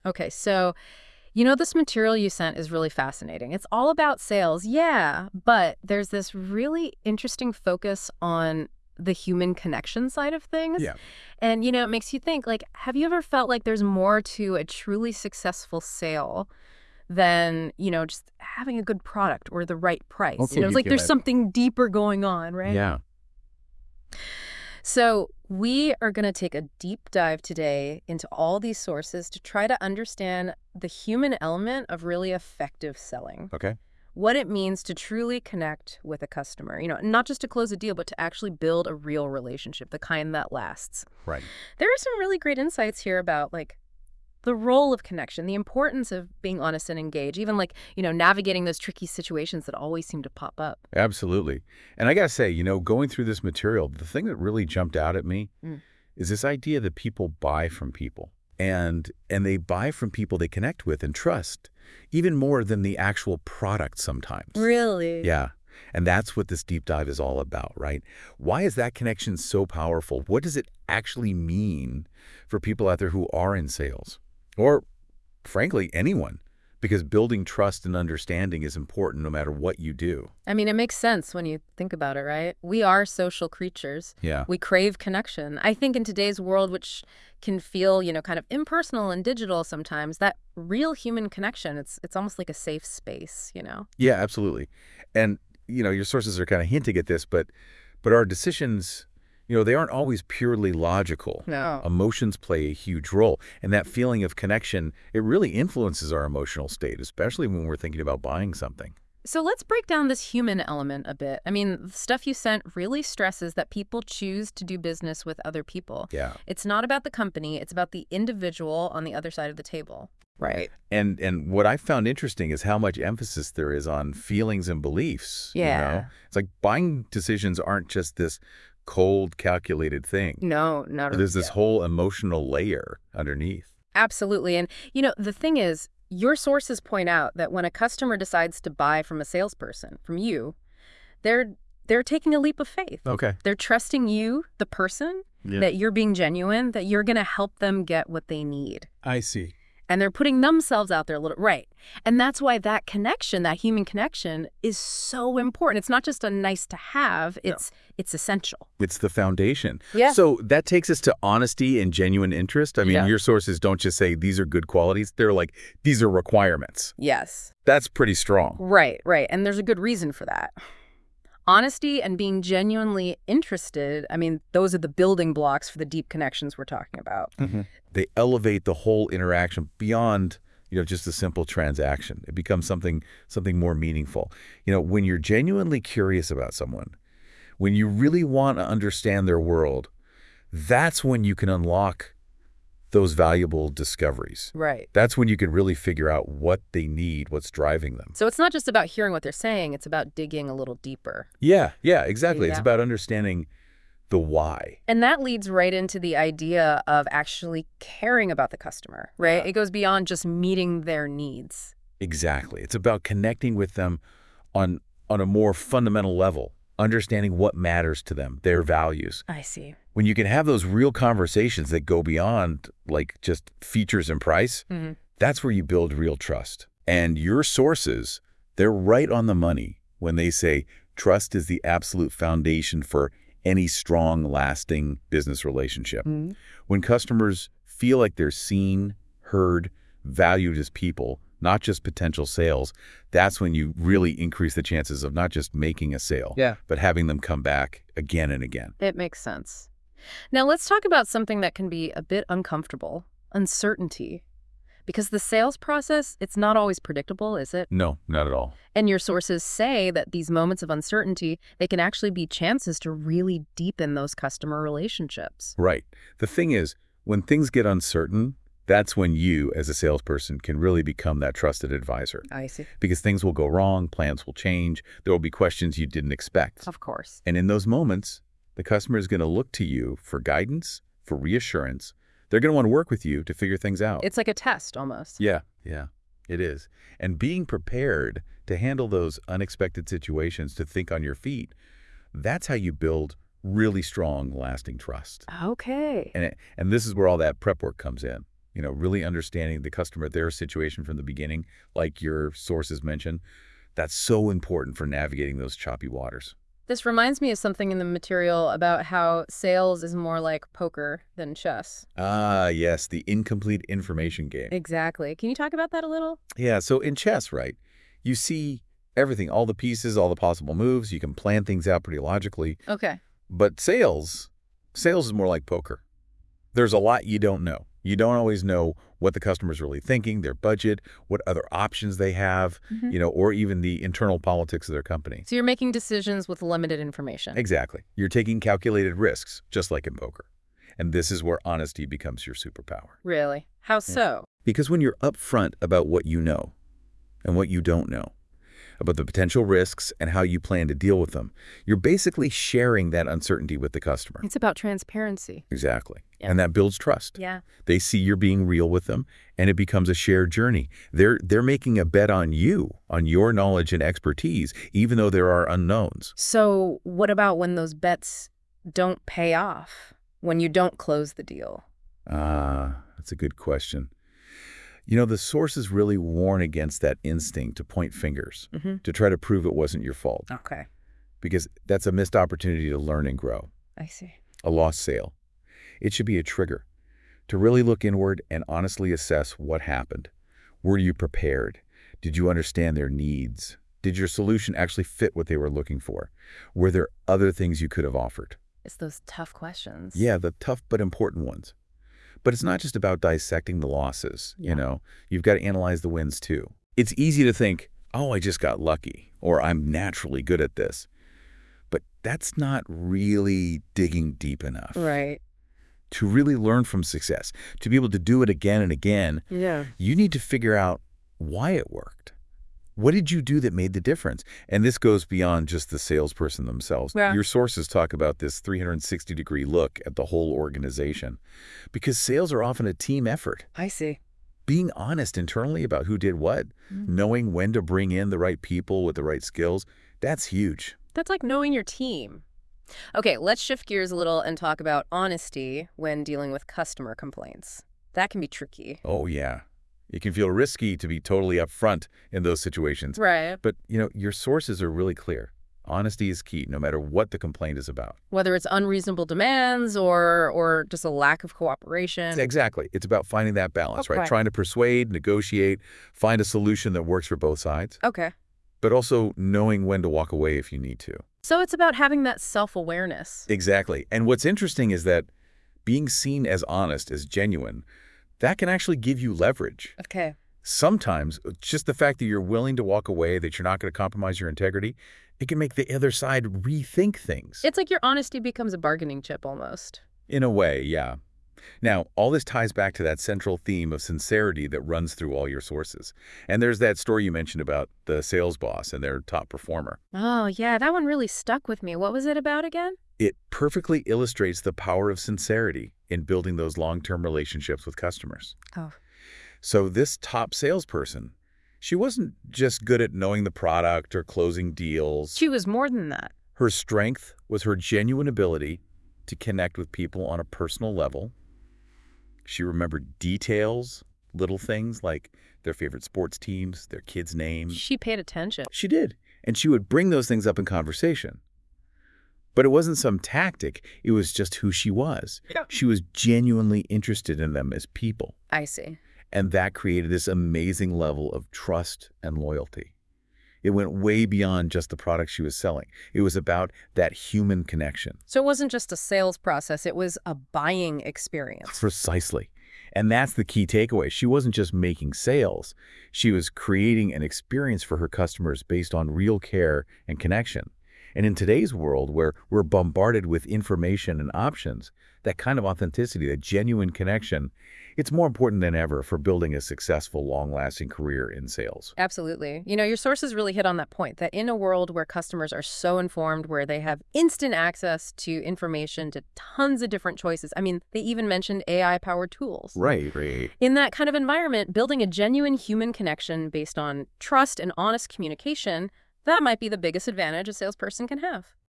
Okay, so this material you sent is really fascinating. It's all about sales, yeah, but there's this really interesting focus on the human connection side of things. Yeah. And, it makes you think, like, have you ever felt like there's more to a truly successful sale than, just having a good product or the right price? Okay, It's you like give there's it. something deeper going on, right? Yeah. So, we are going to take a deep dive today into all these sources to try to understand the human element of really effective selling. Okay. What it means to truly connect with a customer, not just to close a deal, but to actually build a real relationship, the kind that lasts. Right. There are some really great insights here about, like, the role of connection, the importance of being honest and engaged, even like, navigating those tricky situations that always seem to pop up. Absolutely. And I got to say, going through this material, the thing that really jumped out at me Mm. is this idea that people buy from people. And they buy from people they connect with and trust, even more than the actual product sometimes. Really? Yeah. And that's what this deep dive is all about, right? Why is that connection so powerful? What does it actually mean for people out there who are in sales? Or, frankly, anyone. Because building trust and understanding is important no matter what you do. I mean, it makes sense when you think about it, right? We are social creatures. Yeah. We crave connection. I think in today's world, which can feel, kind of impersonal and digital sometimes, that real human connection, it's almost like a safe space. Yeah, absolutely. And, your sources are kind of hinting at this, but our decisions, they aren't always purely logical. No. Emotions play a huge role. And that feeling of connection, it really influences our emotional state, especially when we're thinking about buying something. So let's break down this human element a bit. I mean, the stuff you sent really stresses that people choose to do business with other people. Yeah. It's not about the company, it's about the individual on the other side of the table. Right. And what I found interesting is how much emphasis there is on feelings and beliefs. Yeah. It's like buying decisions aren't just this cold, calculated thing. No, not There's this whole emotional layer underneath. Absolutely. And, the thing is, your sources point out that when a customer decides to buy from a salesperson, from you, they're taking a leap of faith. Okay. They're trusting you, the person, that you're being genuine, that you're going to help them get what they need. I see. And they're putting themselves out there a little, right. And that's why that connection, that human connection, is so important. It's not just a nice to have, it's essential. It's the foundation. Yeah. So that takes us to honesty and genuine interest. I mean, Yeah. your sources don't just say these are good qualities. They're like, these are requirements. Yes. That's pretty strong. Right. And there's a good reason for that. Honesty and being genuinely interested, I mean, those are the building blocks for the deep connections we're talking about. They elevate the whole interaction beyond, just a simple transaction. It becomes something more meaningful. When you're genuinely curious about someone, when you really want to understand their world, that's when you can unlock those valuable discoveries. Right. That's when you can really figure out what they need, what's driving them. So it's not just about hearing what they're saying, it's about digging a little deeper. Yeah, exactly. Yeah. It's about understanding the why. And that leads right into the idea of actually caring about the customer, right? Yeah. It goes beyond just meeting their needs. Exactly. It's about connecting with them on a more fundamental level, understanding what matters to them, their values. I see. When you can have those real conversations that go beyond like just features and price, that's where you build real trust. And your sources, they're right on the money when they say trust is the absolute foundation for any strong, lasting business relationship. When customers feel like they're seen, heard, valued as people, not just potential sales, that's when you really increase the chances of not just making a sale, but having them come back again and again. It makes sense. Now let's talk about something that can be a bit uncomfortable, uncertainty. Because the sales process, it's not always predictable, is it? No, not at all. And your sources say that these moments of uncertainty, they can actually be chances to really deepen those customer relationships. Right. The thing is, when things get uncertain, that's when you, as a salesperson, can really become that trusted advisor. I see. Because things will go wrong, plans will change, there will be questions you didn't expect. Of course. And in those moments, the customer is going to look to you for guidance, for reassurance. They're going to want to work with you to figure things out. It's like a test almost. Yeah, it is. And being prepared to handle those unexpected situations, to think on your feet, that's how you build really strong, lasting trust. Okay. And this is where all that prep work comes in. really understanding the customer, their situation from the beginning, like your sources mentioned, that's so important for navigating those choppy waters. This reminds me of something in the material about how sales is more like poker than chess. Ah, yes, the incomplete information game. Exactly. Can you talk about that a little? Yeah, so in chess, right, you see everything, all the pieces, all the possible moves. You can plan things out pretty logically. Okay. But sales is more like poker. There's a lot you don't know. You don't always know what the customer's really thinking, their budget, what other options they have, or even the internal politics of their company. So you're making decisions with limited information. Exactly. You're taking calculated risks, just like in poker. And this is where honesty becomes your superpower. Really? How so? Because when you're upfront about what you know and what you don't know, about the potential risks and how you plan to deal with them, you're basically sharing that uncertainty with the customer. It's about transparency. Exactly. Yeah. And that builds trust. Yeah. They see you're being real with them, and it becomes a shared journey. They're making a bet on you, on your knowledge and expertise, even though there are unknowns. So what about when those bets don't pay off? When you don't close the deal? That's a good question. The sources really warn against that instinct to point fingers, to try to prove it wasn't your fault, Okay. because that's a missed opportunity to learn and grow. I see. A lost sale. It should be a trigger to really look inward and honestly assess what happened. Were you prepared? Did you understand their needs? Did your solution actually fit what they were looking for? Were there other things you could have offered? It's those tough questions. Yeah, the tough but important ones. But it's not just about dissecting the losses, You've got to analyze the wins too. It's easy to think, oh, I just got lucky, or I'm naturally good at this. But that's not really digging deep enough. Right. To really learn from success, to be able to do it again and again, Yeah. you need to figure out why it worked. What did you do that made the difference? And this goes beyond just the salesperson themselves. Yeah. Your sources talk about this 360-degree look at the whole organization, because sales are often a team effort. I see. Being honest internally about who did what, knowing when to bring in the right people with the right skills, that's huge. That's like knowing your team. Okay, let's shift gears a little and talk about honesty when dealing with customer complaints. That can be tricky. Oh, yeah. It can feel risky to be totally upfront in those situations. Right. But, your sources are really clear. Honesty is key, no matter what the complaint is about. Whether it's unreasonable demands or just a lack of cooperation. Exactly. It's about finding that balance, Okay. right? Trying to persuade, negotiate, find a solution that works for both sides, Okay. but also knowing when to walk away if you need to. So it's about having that self-awareness. Exactly. And what's interesting is that being seen as honest, as genuine, that can actually give you leverage. Okay. Sometimes, just the fact that you're willing to walk away, that you're not going to compromise your integrity, it can make the other side rethink things. It's like your honesty becomes a bargaining chip almost. In a way, yeah. Now, all this ties back to that central theme of sincerity that runs through all your sources. And there's that story you mentioned about the sales boss and their top performer. Oh, yeah, that one really stuck with me. What was it about again? It perfectly illustrates the power of sincerity in building those long-term relationships with customers. Oh. So this top salesperson, she wasn't just good at knowing the product or closing deals. She was more than that. Her strength was her genuine ability to connect with people on a personal level. She remembered details, little things like their favorite sports teams, their kids' names. She paid attention. She did. And she would bring those things up in conversation. But it wasn't some tactic. It was just who she was. Yeah. She was genuinely interested in them as people. I see. And that created this amazing level of trust and loyalty. It went way beyond just the product she was selling. It was about that human connection. So it wasn't just a sales process, it was a buying experience. Precisely. And that's the key takeaway. She wasn't just making sales. She was creating an experience for her customers based on real care and connection. And in today's world, where we're bombarded with information and options, that kind of authenticity, that genuine connection, it's more important than ever for building a successful, long-lasting career in sales. Absolutely. Your sources really hit on that point, that in a world where customers are so informed, where they have instant access to information, to tons of different choices. I mean, they even mentioned AI-powered tools. Right. In that kind of environment, building a genuine human connection based on trust and honest communication, that might be the biggest advantage a salesperson can have.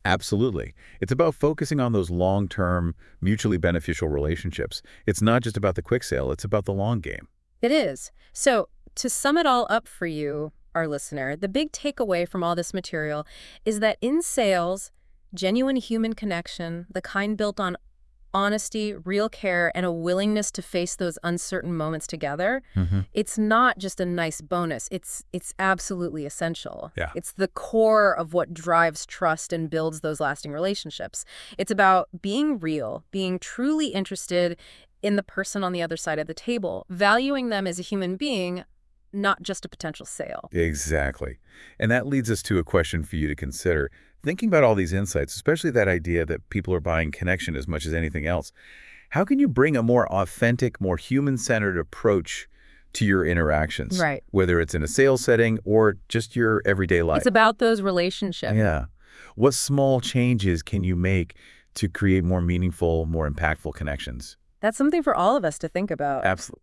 Absolutely. It's about focusing on those long-term, mutually beneficial relationships. It's not just about the quick sale, it's about the long game. It is. So, to sum it all up for you, our listener, the big takeaway from all this material is that in sales, genuine human connection, the kind built on honesty, real care, and a willingness to face those uncertain moments together, it's not just a nice bonus. It's absolutely essential. Yeah. It's the core of what drives trust and builds those lasting relationships. It's about being real, being truly interested in the person on the other side of the table, valuing them as a human being, not just a potential sale. Exactly. And that leads us to a question for you to consider. Thinking about all these insights, especially that idea that people are buying connection as much as anything else, how can you bring a more authentic, more human-centered approach to your interactions? Right. Whether it's in a sales setting or just your everyday life. It's about those relationships. Yeah. What small changes can you make to create more meaningful, more impactful connections? That's something for all of us to think about. Absolutely.